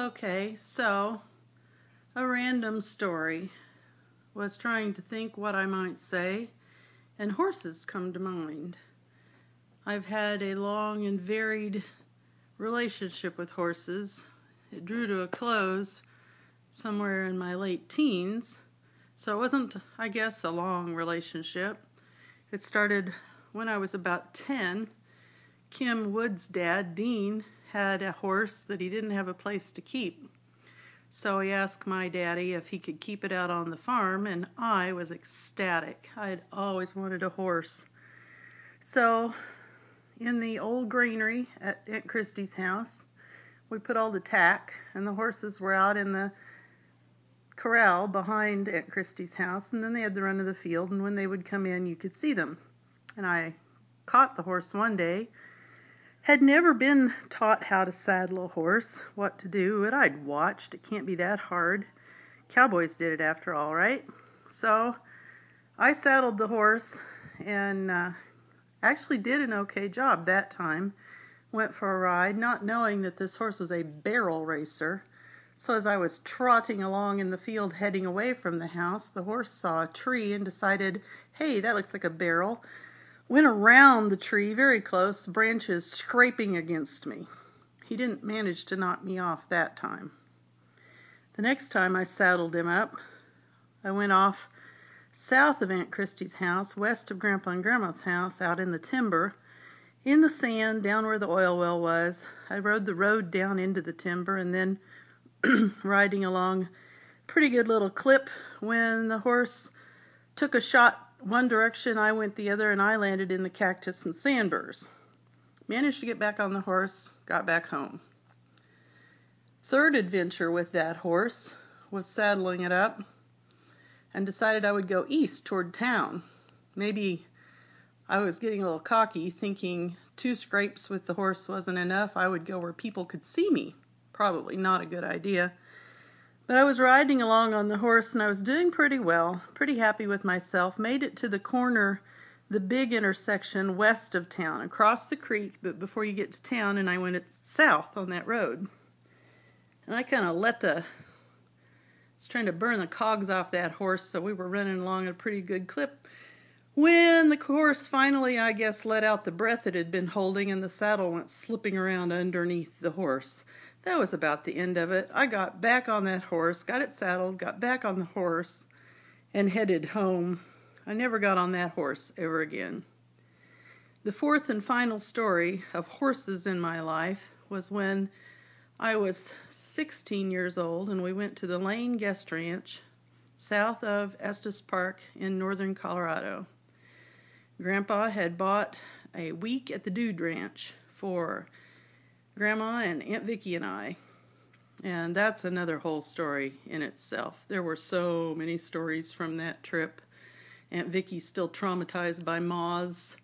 Okay, so a random story. Was trying to think what I might say, and horses come to mind. I've had a long and varied relationship with horses. It drew to a close somewhere in my late teens, so it wasn't, I guess, a long relationship. It started when I was about 10. Kim Wood's dad, Dean, had a horse that he didn't have a place to keep. So he asked my daddy if he could keep it out on the farm, and I was ecstatic. I had always wanted a horse. So in the old granary at Aunt Christie's house, we put all the tack, and the horses were out in the corral behind Aunt Christie's house, and then they had the run of the field, and when they would come in, you could see them. And I caught the horse one day. Had never been taught how to saddle a horse, what to do, but I'd watched. It can't be that hard. Cowboys did it after all, right? So I saddled the horse and actually did an okay job that time. Went for a ride, not knowing that this horse was a barrel racer. So as I was trotting along in the field heading away from the house, the horse saw a tree and decided, hey, that looks like a barrel. Went around the tree very close, branches scraping against me. He didn't manage to knock me off that time. The next time I saddled him up, I went off south of Aunt Christie's house, west of Grandpa and Grandma's house, out in the timber, in the sand, down where the oil well was. I rode the road down into the timber and then riding along pretty good little clip when the horse took a shot one direction, I went the other, and I landed in the cactus and sandburrs. Managed to get back on the horse, got back home. Third adventure with that horse was saddling it up and decided I would go east toward town. Maybe I was getting a little cocky, thinking 2 scrapes with the horse wasn't enough. I would go where people could see me. Probably not a good idea. But I was riding along on the horse, and I was doing pretty well, pretty happy with myself. Made it to the corner, the big intersection west of town, across the creek, but before you get to town, and I went south on that road. And I kind of was trying to burn the cogs off that horse, so we were running along at a pretty good clip. When the horse finally, I guess, let out the breath it had been holding, and the saddle went slipping around underneath the horse. That was about the end of it. I got back on that horse, got it saddled, got back on the horse, and headed home. I never got on that horse ever again. The fourth and final story of horses in my life was when I was 16 years old, and we went to the Lane Guest Ranch, south of Estes Park in northern Colorado. Grandpa had bought a week at the Dude Ranch for Grandma and Aunt Vicky and I. And that's another whole story in itself. There were so many stories from that trip. Aunt Vicky's still traumatized by moths.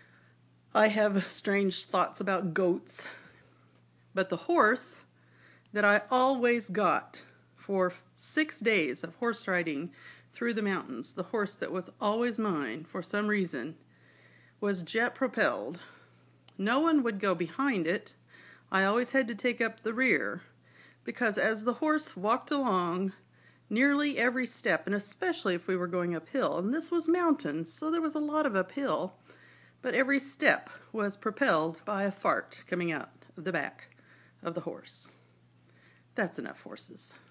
I have strange thoughts about goats. But the horse that I always got for 6 days of horse riding through the mountains, the horse that was always mine for some reason, was jet propelled. No one would go behind it. I always had to take up the rear, because as the horse walked along, nearly every step, and especially if we were going uphill, and this was mountains, so there was a lot of uphill, but every step was propelled by a fart coming out of the back of the horse. That's enough horses.